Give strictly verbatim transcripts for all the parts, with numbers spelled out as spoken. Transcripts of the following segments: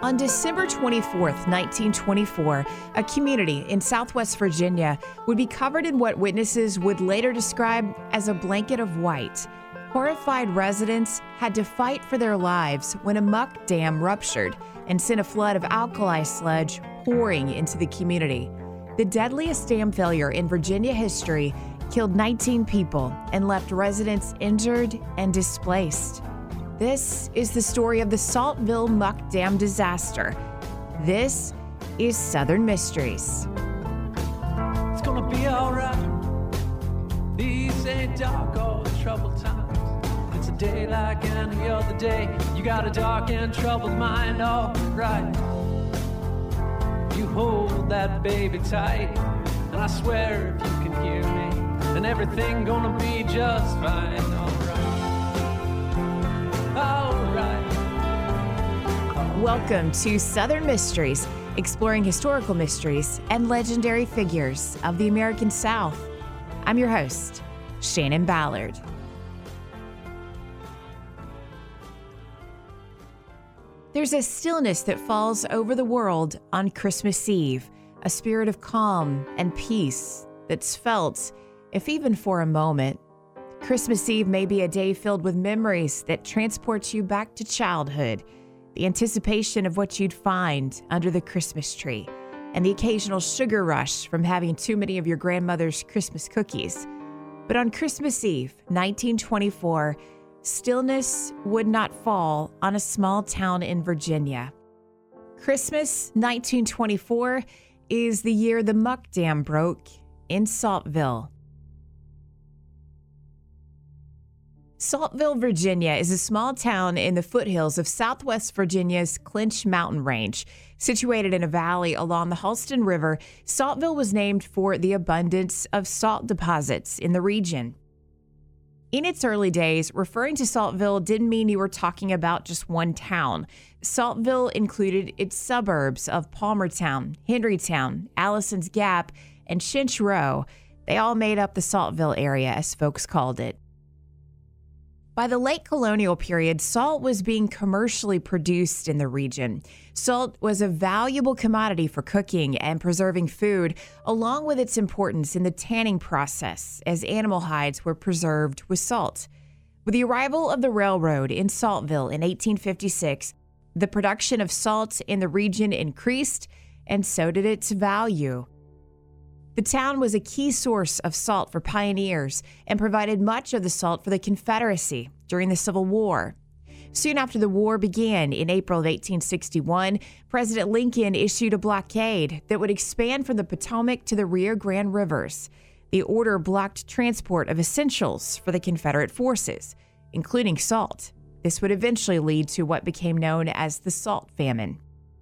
On December twenty-fourth, nineteen twenty-four, a community in Southwest Virginia would be covered in what witnesses would later describe as a blanket of white. Horrified residents had to fight for their lives when a muck dam ruptured and sent a flood of alkali sludge pouring into the community. The deadliest dam failure in Virginia history killed nineteen people and left residents injured and displaced. This is the story of the Saltville Muck Dam disaster. This is Southern Mysteries. It's gonna be alright. These ain't dark or troubled times. It's a day like any other day. You got a dark and troubled mind, alright. You hold that baby tight, and I swear if you can hear me, and everything gonna be just fine, alright. Alright. Welcome to Southern Mysteries, exploring historical mysteries and legendary figures of the American South. I'm your host, Shannon Ballard. There's a stillness that falls over the world on Christmas Eve, a spirit of calm and peace that's felt, if even for a moment. Christmas Eve may be a day filled with memories that transport you back to childhood, the anticipation of what you'd find under the Christmas tree, and the occasional sugar rush from having too many of your grandmother's Christmas cookies. But on Christmas Eve, nineteen twenty-four, stillness would not fall on a small town in Virginia. Christmas nineteen twenty-four is the year the muck dam broke in Saltville. Saltville, Virginia is a small town in the foothills of Southwest Virginia's Clinch Mountain Range. Situated in a valley along the Holston River, Saltville was named for the abundance of salt deposits in the region. In its early days, referring to Saltville didn't mean you were talking about just one town. Saltville included its suburbs of Palmertown, Henrytown, Allison's Gap, and Chinch Row. They all made up the Saltville area, as folks called it. By the late colonial period, salt was being commercially produced in the region. Salt was a valuable commodity for cooking and preserving food, along with its importance in the tanning process, as animal hides were preserved with salt. With the arrival of the railroad in Saltville in eighteen fifty-six, the production of salt in the region increased, and so did its value. The town was a key source of salt for pioneers and provided much of the salt for the Confederacy during the Civil War. Soon after the war began in April of eighteen sixty-one, President Lincoln issued a blockade that would expand from the Potomac to the Rio Grande rivers. The order blocked transport of essentials for the Confederate forces, including salt. This would eventually lead to what became known as the Salt Famine.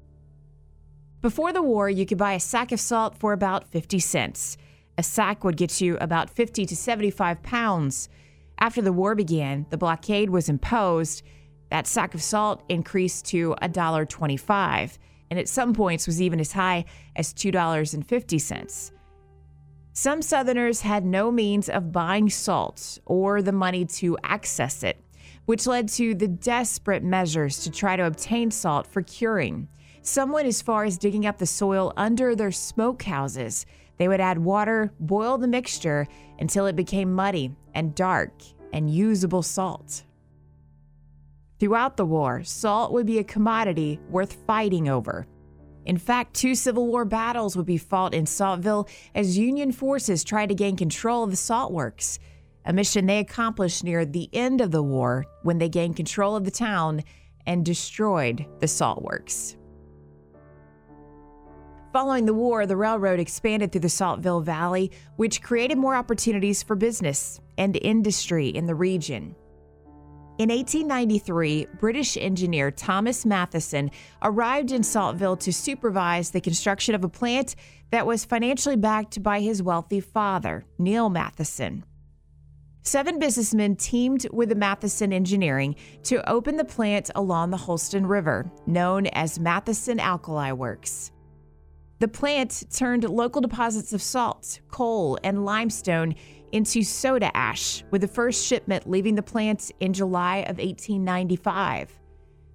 Before the war, you could buy a sack of salt for about fifty cents. A sack would get you about fifty to seventy-five pounds. After the war began, the blockade was imposed. That sack of salt increased to one dollar and twenty-five cents, and at some points was even as high as two dollars and fifty cents. Some Southerners had no means of buying salt or the money to access it, which led to the desperate measures to try to obtain salt for curing. Some went as far as digging up the soil under their smokehouses. They would add water, boil the mixture until it became muddy and dark and usable salt. Throughout the war, salt would be a commodity worth fighting over. In fact, two Civil War battles would be fought in Saltville as Union forces tried to gain control of the salt works, a mission they accomplished near the end of the war when they gained control of the town and destroyed the salt works. Following the war, the railroad expanded through the Saltville Valley, which created more opportunities for business and industry in the region. In eighteen ninety-three, British engineer Thomas Matheson arrived in Saltville to supervise the construction of a plant that was financially backed by his wealthy father, Neil Matheson. Seven businessmen teamed with the Matheson Engineering to open the plant along the Holston River, known as Matheson Alkali Works. The plant turned local deposits of salt, coal, and limestone into soda ash, with the first shipment leaving the plant in July of eighteen ninety-five.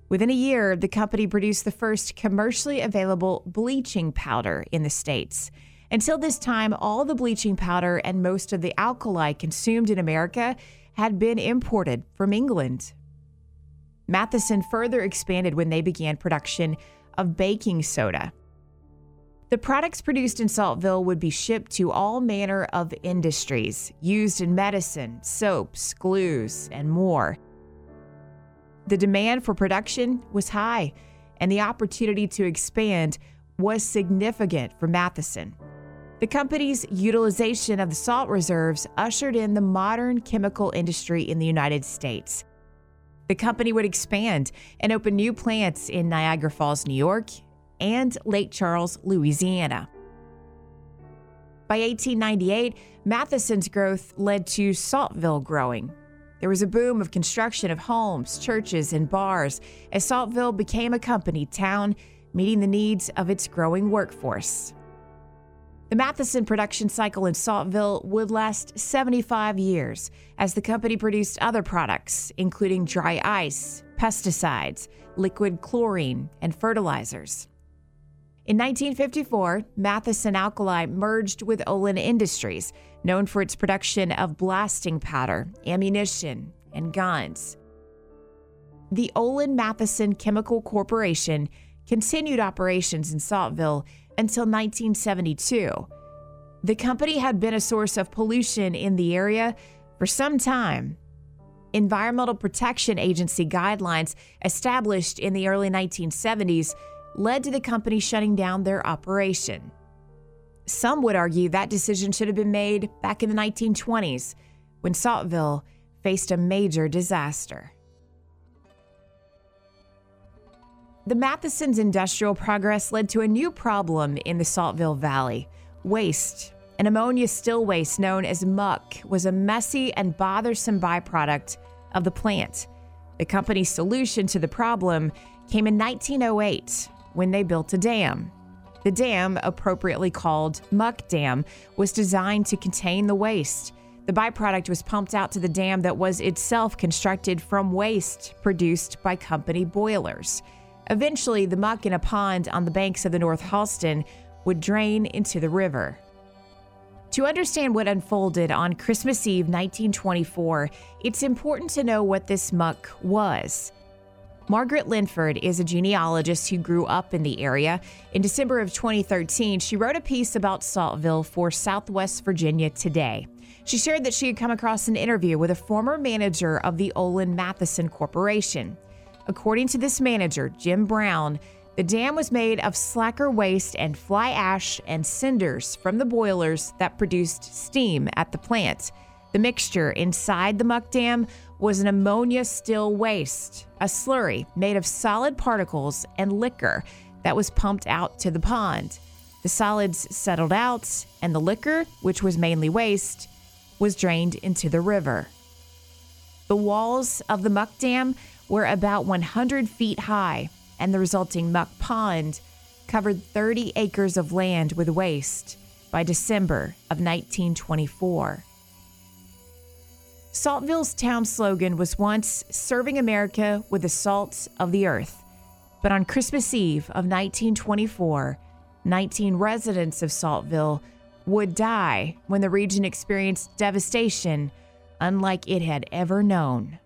Within a year, the company produced the first commercially available bleaching powder in the States. Until this time, all the bleaching powder and most of the alkali consumed in America had been imported from England. Matheson further expanded when they began production of baking soda. The products produced in Saltville would be shipped to all manner of industries, used in medicine, soaps, glues, and more. The demand for production was high, and the opportunity to expand was significant for Matheson. The company's utilization of the salt reserves ushered in the modern chemical industry in the United States. The company would expand and open new plants in Niagara Falls, New York, and Lake Charles, Louisiana. By eighteen ninety-eight, Matheson's growth led to Saltville growing. There was a boom of construction of homes, churches, and bars as Saltville became a company town, meeting the needs of its growing workforce. The Matheson production cycle in Saltville would last seventy-five years as the company produced other products, including dry ice, pesticides, liquid chlorine, and fertilizers. In nineteen fifty-four, Matheson Alkali merged with Olin Industries, known for its production of blasting powder, ammunition, and guns. The Olin Matheson Chemical Corporation continued operations in Saltville until nineteen seventy-two. The company had been a source of pollution in the area for some time. Environmental Protection Agency guidelines established in the early nineteen seventies led to the company shutting down their operation. Some would argue that decision should have been made back in the nineteen twenties when Saltville faced a major disaster. The Matheson's industrial progress led to a new problem in the Saltville Valley: waste. An ammonia still waste known as muck was a messy and bothersome byproduct of the plant. The company's solution to the problem came in nineteen oh eight when they built a dam. The dam, appropriately called Muck Dam, was designed to contain the waste. The byproduct was pumped out to the dam that was itself constructed from waste produced by company boilers. Eventually, the muck in a pond on the banks of the North Halston would drain into the river. To understand what unfolded on Christmas Eve nineteen twenty-four, it's important to know what this muck was. Margaret Linford is a genealogist who grew up in the area. In December of twenty thirteen, she wrote a piece about Saltville for Southwest Virginia Today. She shared that she had come across an interview with a former manager of the Olin Matheson Corporation. According to this manager, Jim Brown, the dam was made of slacker waste and fly ash and cinders from the boilers that produced steam at the plant. The mixture inside the muck dam was an ammonia still waste, a slurry made of solid particles and liquor that was pumped out to the pond. The solids settled out, and the liquor, which was mainly waste, was drained into the river. The walls of the muck dam were about one hundred feet high, and the resulting muck pond covered thirty acres of land with waste by December of nineteen twenty-four. Saltville's town slogan was once "Serving America with the Salt of the Earth." But on Christmas Eve of nineteen twenty-four, nineteen residents of Saltville would die when the region experienced devastation unlike it had ever known.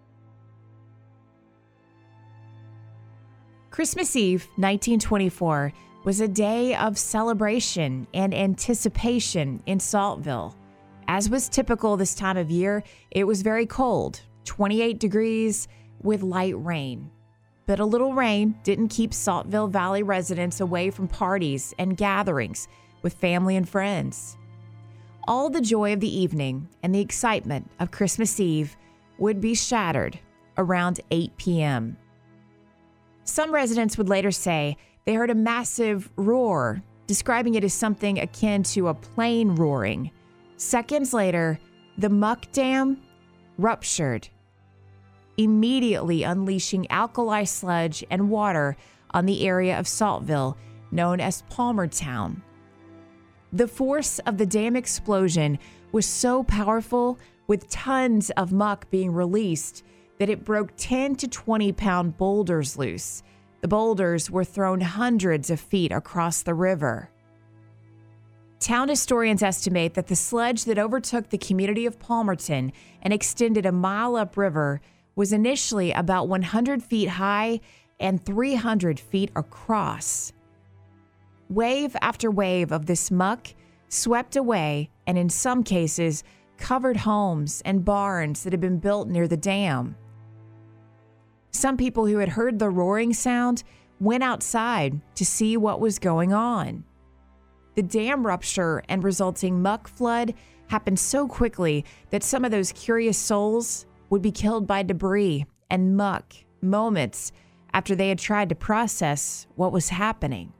Christmas Eve, nineteen twenty-four, was a day of celebration and anticipation in Saltville. As was typical this time of year, it was very cold, twenty-eight degrees with light rain. But a little rain didn't keep Saltville Valley residents away from parties and gatherings with family and friends. All the joy of the evening and the excitement of Christmas Eve would be shattered around eight p.m. Some residents would later say they heard a massive roar, describing it as something akin to a plane roaring. Seconds later, the muck dam ruptured, immediately unleashing alkali sludge and water on the area of Saltville known as Palmertown. The force of the dam explosion was so powerful, with tons of muck being released, that it broke ten to twenty pound boulders loose. The boulders were thrown hundreds of feet across the river. Town historians estimate that the sludge that overtook the community of Palmerton and extended a mile upriver was initially about one hundred feet high and three hundred feet across. Wave after wave of this muck swept away and in some cases covered homes and barns that had been built near the dam. Some people who had heard the roaring sound went outside to see what was going on. The dam rupture and resulting muck flood happened so quickly that some of those curious souls would be killed by debris and muck moments after they had tried to process what was happening.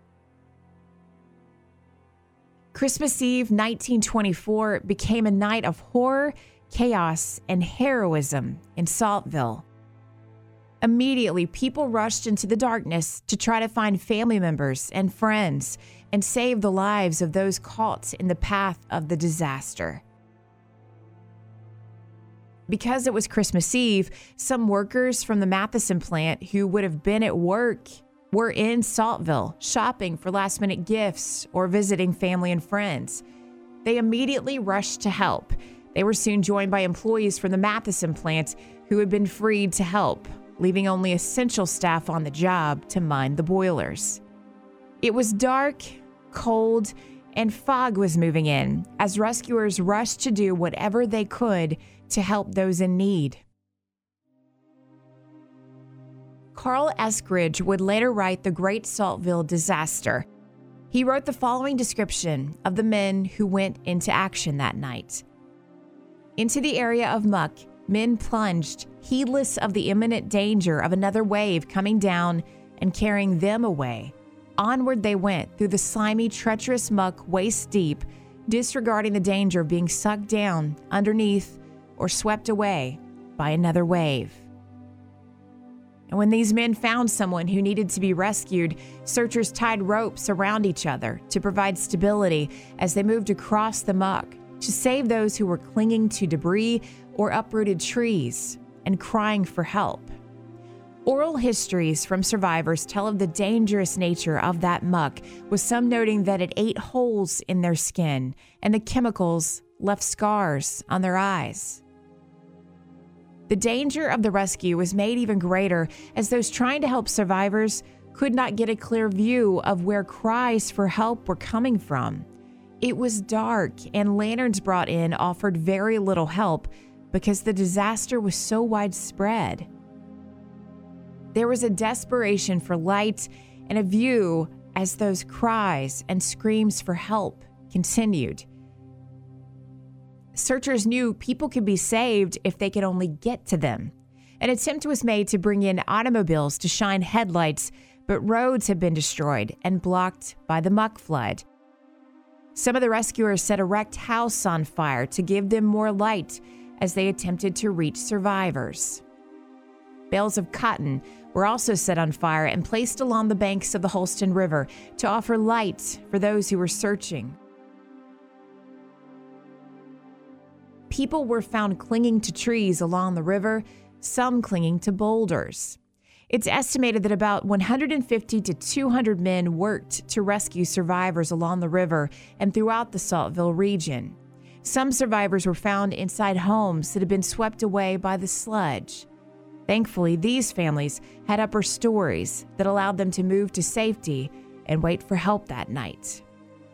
Christmas Eve nineteen twenty-four became a night of horror, chaos, and heroism in Saltville. Immediately, people rushed into the darkness to try to find family members and friends and save the lives of those caught in the path of the disaster. Because it was Christmas Eve, some workers from the Matheson plant who would have been at work were in Saltville shopping for last-minute gifts or visiting family and friends. They immediately rushed to help. They were soon joined by employees from the Matheson plant who had been freed to help, leaving only essential staff on the job to mind the boilers. It was dark, cold, and fog was moving in as rescuers rushed to do whatever they could to help those in need. Carl Eskridge would later write The Great Saltville Disaster. He wrote the following description of the men who went into action that night. Into the area of muck, men plunged, heedless of the imminent danger of another wave coming down and carrying them away. Onward they went through the slimy, treacherous muck waist deep, disregarding the danger of being sucked down, underneath, or swept away by another wave. And when these men found someone who needed to be rescued, searchers tied ropes around each other to provide stability as they moved across the muck to save those who were clinging to debris or uprooted trees and crying for help. Oral histories from survivors tell of the dangerous nature of that muck, with some noting that it ate holes in their skin and the chemicals left scars on their eyes. The danger of the rescue was made even greater as those trying to help survivors could not get a clear view of where cries for help were coming from. It was dark, and lanterns brought in offered very little help because the disaster was so widespread. There was a desperation for light and a view as those cries and screams for help continued. Searchers knew people could be saved if they could only get to them. An attempt was made to bring in automobiles to shine headlights, but roads had been destroyed and blocked by the muck flood. Some of the rescuers set a wrecked house on fire to give them more light as they attempted to reach survivors. Bales of cotton were also set on fire and placed along the banks of the Holston River to offer light for those who were searching. People were found clinging to trees along the river, some clinging to boulders. It's estimated that about one hundred fifty to two hundred men worked to rescue survivors along the river and throughout the Saltville region. Some survivors were found inside homes that had been swept away by the sludge. Thankfully, these families had upper stories that allowed them to move to safety and wait for help that night.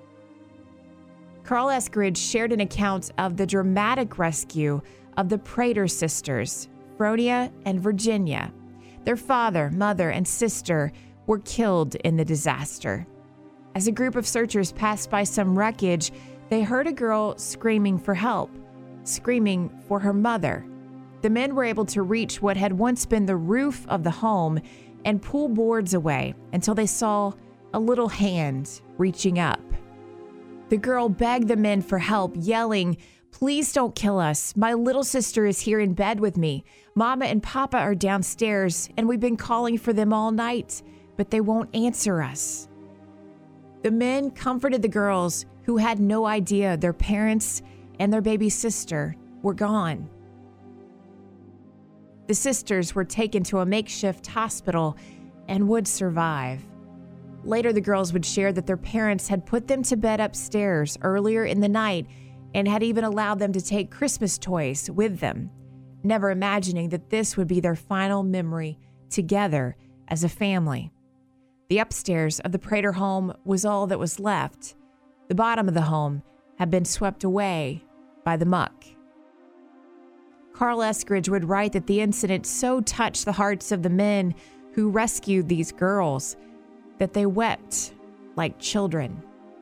Carl Eskridge shared an account of the dramatic rescue of the Prater sisters, Fronia and Virginia. Their father, mother, and sister were killed in the disaster. As a group of searchers passed by some wreckage, they heard a girl screaming for help, screaming for her mother. The men were able to reach what had once been the roof of the home and pull boards away until they saw a little hand reaching up. The girl begged the men for help, yelling, "Please don't kill us. My little sister is here in bed with me. Mama and Papa are downstairs, and we've been calling for them all night, but they won't answer us." The men comforted the girls, who had no idea their parents and their baby sister were gone. The sisters were taken to a makeshift hospital and would survive. Later, the girls would share that their parents had put them to bed upstairs earlier in the night and had even allowed them to take Christmas toys with them, never imagining that this would be their final memory together as a family. The upstairs of the Prater home was all that was left. The bottom of the home had been swept away by the muck. Carl Eskridge would write that the incident so touched the hearts of the men who rescued these girls that they wept like children.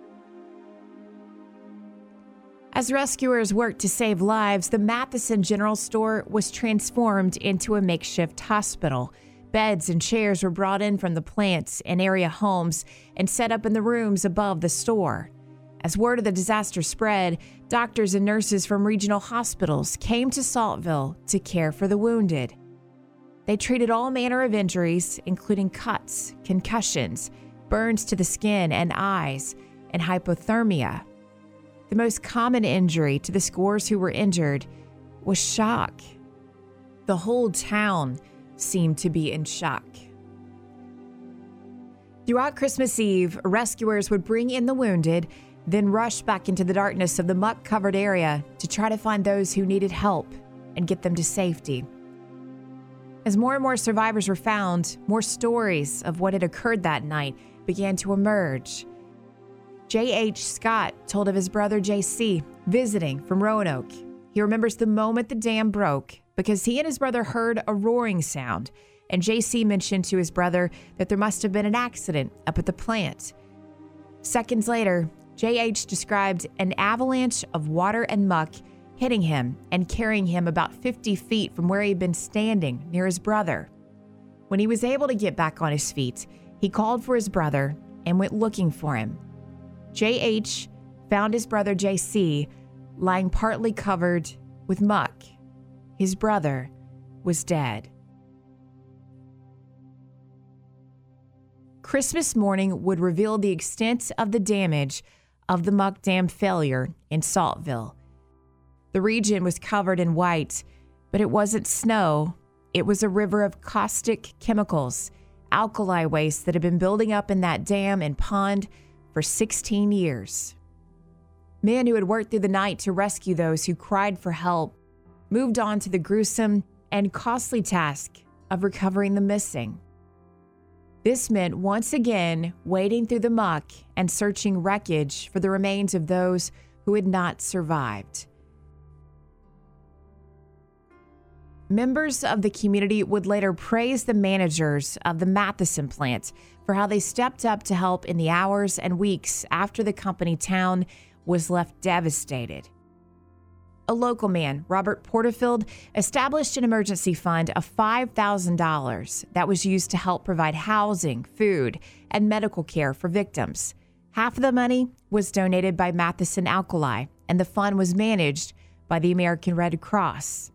As rescuers worked to save lives, the Matheson General Store was transformed into a makeshift hospital. Beds and chairs were brought in from the plants and area homes and set up in the rooms above the store. As word of the disaster spread, doctors and nurses from regional hospitals came to Saltville to care for the wounded. They treated all manner of injuries, including cuts, concussions, burns to the skin and eyes, and hypothermia. The most common injury to the scores who were injured was shock. The whole town seemed to be in shock. Throughout Christmas Eve, rescuers would bring in the wounded, then rush back into the darkness of the muck-covered area to try to find those who needed help and get them to safety. As more and more survivors were found, more stories of what had occurred that night began to emerge. J H. Scott told of his brother J C visiting from Roanoke. He remembers the moment the dam broke because he and his brother heard a roaring sound, and J C mentioned to his brother that there must have been an accident up at the plant. Seconds later, J H described an avalanche of water and muck hitting him and carrying him about fifty feet from where he'd been standing near his brother. When he was able to get back on his feet, he called for his brother and went looking for him. J H found his brother J C lying partly covered with muck. His brother was dead. Christmas morning would reveal the extent of the damage of the muck dam failure in Saltville. The region was covered in white, but it wasn't snow. It was a river of caustic chemicals, alkali waste that had been building up in that dam and pond for sixteen years. Men who had worked through the night to rescue those who cried for help moved on to the gruesome and costly task of recovering the missing. This meant once again wading through the muck and searching wreckage for the remains of those who had not survived. Members of the community would later praise the managers of the Matheson plant for how they stepped up to help in the hours and weeks after the company town was left devastated. A local man, Robert Porterfield, established an emergency fund of five thousand dollars that was used to help provide housing, food, and medical care for victims. Half of the money was donated by Matheson Alkali, and the fund was managed by the American Red Cross.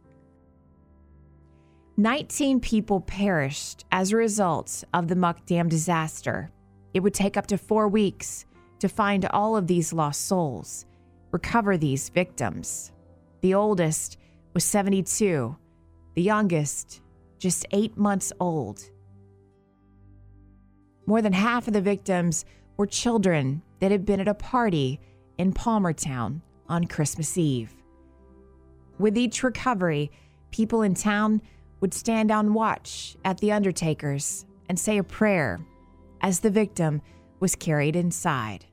nineteen people perished as a result of the muck dam disaster. It would take up to four weeks to find all of these lost souls, recover these victims. The oldest was seventy-two, the youngest just eight months old. More than half of the victims were children that had been at a party in Palmertown on Christmas Eve. With each recovery, people in town would stand on watch at the undertakers and say a prayer as the victim was carried inside.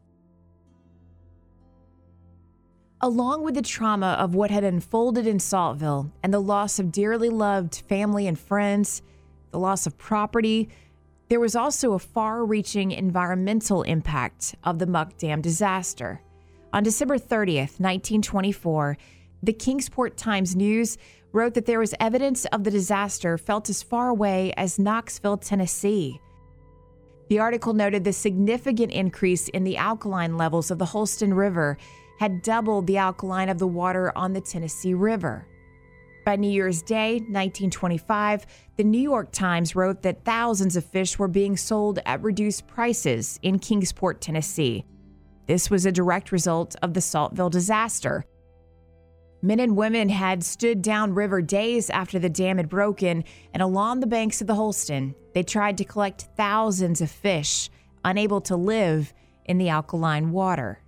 Along with the trauma of what had unfolded in Saltville and the loss of dearly loved family and friends, the loss of property, there was also a far-reaching environmental impact of the muck dam disaster. On December thirtieth, nineteen twenty-four, the Kingsport Times-News wrote that there was evidence of the disaster felt as far away as Knoxville, Tennessee. The article noted the significant increase in the alkaline levels of the Holston River had doubled the alkaline of the water on the Tennessee River. By New Year's Day, nineteen twenty-five, the New York Times wrote that thousands of fish were being sold at reduced prices in Kingsport, Tennessee. This was a direct result of the Saltville disaster. Men and women had stood downriver days after the dam had broken, and along the banks of the Holston, they tried to collect thousands of fish, unable to live in the alkaline water.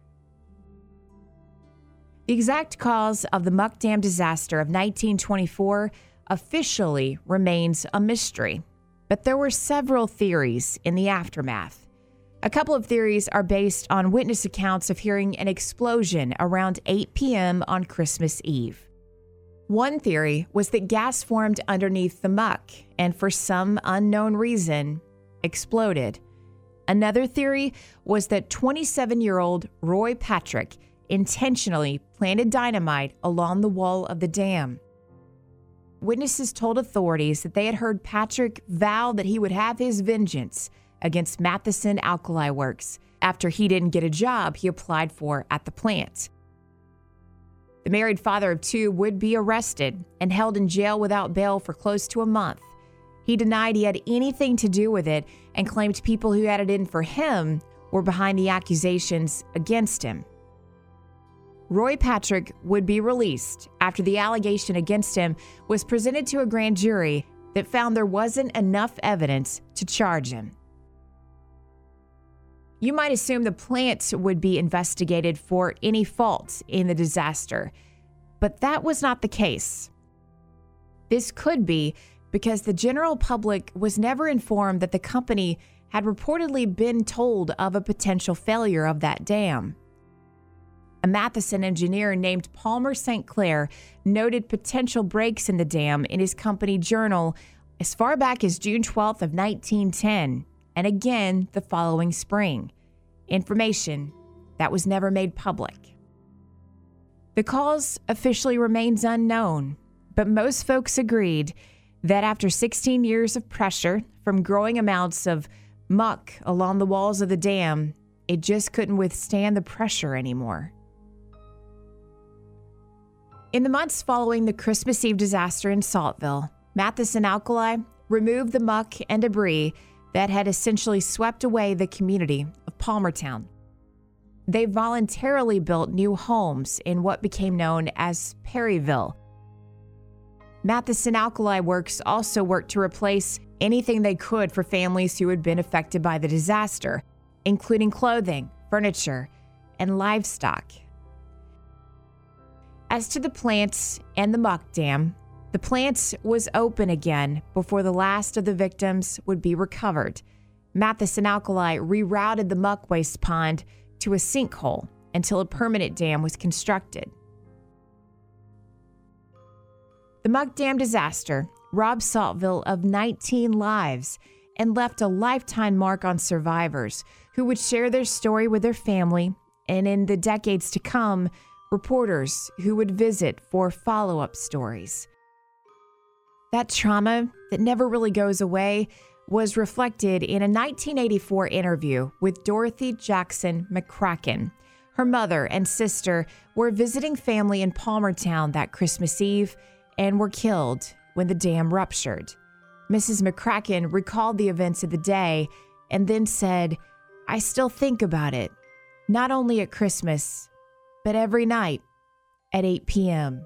The exact cause of the Muck Dam disaster of nineteen twenty-four officially remains a mystery, but there were several theories in the aftermath. A couple of theories are based on witness accounts of hearing an explosion around eight p.m. on Christmas Eve. One theory was that gas formed underneath the muck and, for some unknown reason, exploded. Another theory was that twenty-seven-year-old Roy Patrick intentionally planted dynamite along the wall of the dam. Witnesses told authorities that they had heard Patrick vow that he would have his vengeance against Matheson Alkali Works after he didn't get a job he applied for at the plant. The married father of two would be arrested and held in jail without bail for close to a month. He denied he had anything to do with it and claimed people who had it in for him were behind the accusations against him. Roy Patrick would be released after the allegation against him was presented to a grand jury that found there wasn't enough evidence to charge him. You might assume the plant would be investigated for any fault in the disaster, but that was not the case. This could be because the general public was never informed that the company had reportedly been told of a potential failure of that dam. A Matheson engineer named Palmer Saint Clair noted potential breaks in the dam in his company journal as far back as June twelfth of nineteen ten, and again the following spring. Information that was never made public. The cause officially remains unknown, but most folks agreed that after sixteen years of pressure from growing amounts of muck along the walls of the dam, it just couldn't withstand the pressure anymore. In the months following the Christmas Eve disaster in Saltville, Matheson Alkali removed the muck and debris that had essentially swept away the community of Palmertown. They voluntarily built new homes in what became known as Perryville. Matheson Alkali Works also worked to replace anything they could for families who had been affected by the disaster, including clothing, furniture, and livestock. As to the plants and the muck dam, the plant was open again before the last of the victims would be recovered. Matheson Alkali rerouted the muck waste pond to a sinkhole until a permanent dam was constructed. The Muck Dam disaster robbed Saltville of nineteen lives and left a lifetime mark on survivors who would share their story with their family, and in the decades to come, reporters who would visit for follow-up stories. That trauma that never really goes away was reflected in a nineteen eighty-four interview with Dorothy Jackson McCracken. Her mother and sister were visiting family in Palmertown that Christmas Eve and were killed when the dam ruptured. Missus McCracken recalled the events of the day and then said, "I still think about it, not only at Christmas, but every night at eight p.m.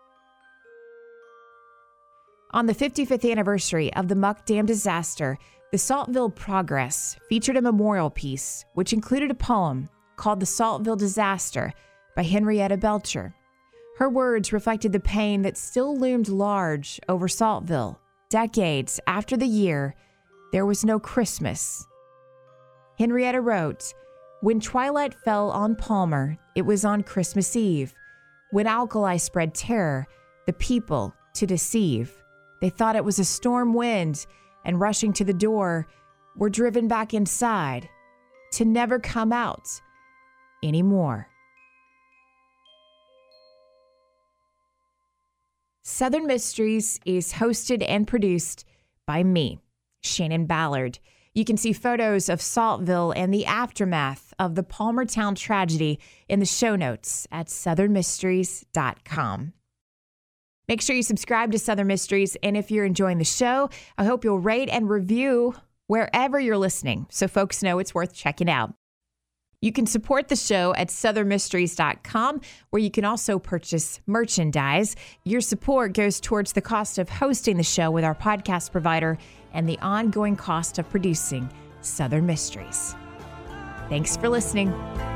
On the fifty-fifth anniversary of the Muck Dam disaster, the Saltville Progress featured a memorial piece which included a poem called The Saltville Disaster by Henrietta Belcher. Her words reflected the pain that still loomed large over Saltville decades after the year there was no Christmas. Henrietta wrote, "When twilight fell on Palmer, it was on Christmas Eve. When alkali spread terror, the people to deceive. They thought it was a storm wind, and rushing to the door, were driven back inside to never come out anymore." Southern Mysteries is hosted and produced by me, Shannon Ballard. You can see photos of Saltville and the aftermath of the Palmertown tragedy in the show notes at southern mysteries dot com. Make sure you subscribe to Southern Mysteries, and if you're enjoying the show, I hope you'll rate and review wherever you're listening so folks know it's worth checking out. You can support the show at southern mysteries dot com, where you can also purchase merchandise. Your support goes towards the cost of hosting the show with our podcast provider and the ongoing cost of producing Southern Mysteries. Thanks for listening.